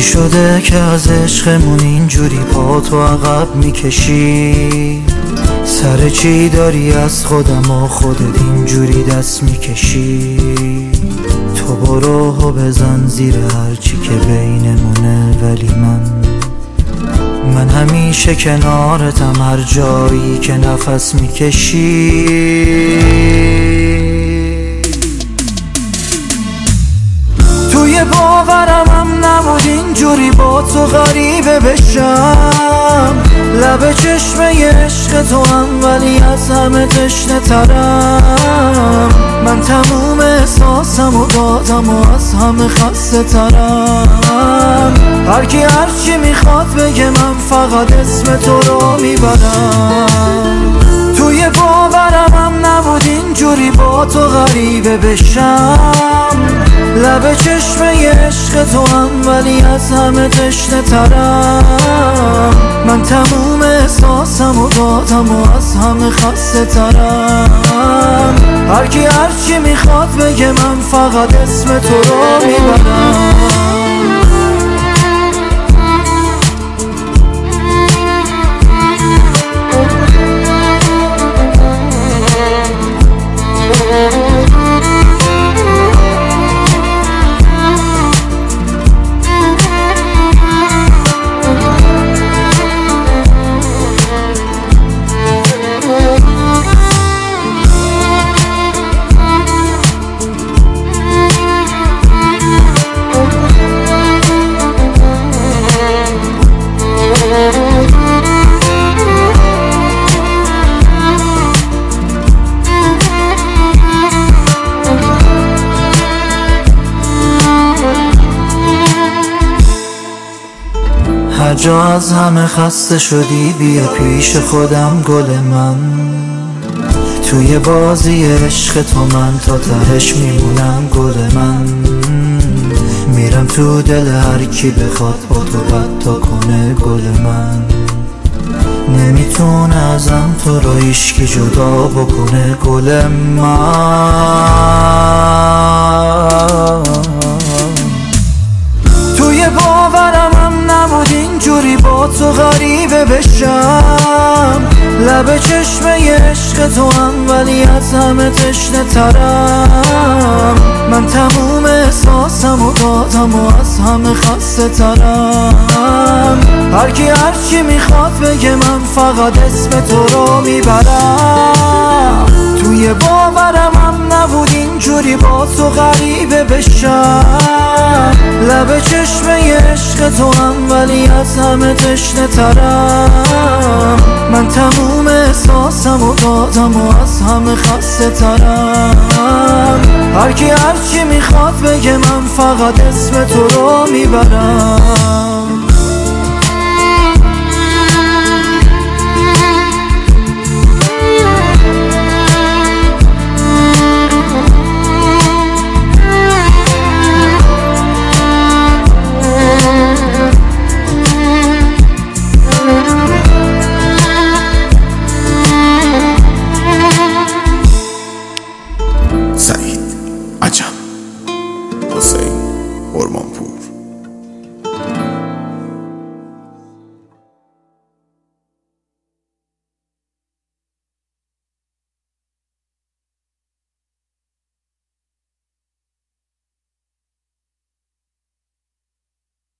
شده که از عشقمون اینجوری پا تو عقب میکشی؟ سر چی داری از خودم و خودت اینجوری دست میکشی؟ تو برو و بزن زیر هرچی که بینمونه، ولی من همیشه کنارتم هر جایی که نفس میکشی. توی باورم هم نبود اینجوری با تو غریبه بشم، لب چشمه عشق تو هم ولی از همه تشنه ترم. من تموم احساسم و دادم و از همه خسته ترم. هرکی هرچی میخواد بگه من فقط اسم تو رو میبرم. توی باورم هم نبود اینجوری با تو غریبه بشم، لب چشمه عشق تو هم ولی از همه تشنه ترم. من تموم احساسم و دادم و از همه خسته ترم. هرکی هرچی میخواد بگه من فقط اسم تو رو میبرم. هر جا از همه خسته شدی بیا پیش خودم گل من. توی بازی عشق تو من تا تهش میمونم گل من. میرم تو دل هر کی بخواد با تو بد تا کنه گل من. نمیتونه ازم تو رو هیچکی جدا بکنه گل من. توی باورم هم نبود اینجوری با تو غریبه بشم، لب چشمه عشق تو هم ولی از همه تشنه ترم. من تموم احساسم و دادم و از همه خسته ترم. هرکی هرچی میخواد بگه من فقط اسم تو رو میبرم. توی باورم هم نبود اینجوری با تو غریبه بشم، لب چشمه عشق تو هم ولی از همه تشنه ترم. من تموم احساسم و دادم و از همه خسته ترم. هرکی هرچی میخواد بگه من فقط اسم تو رو میبرم.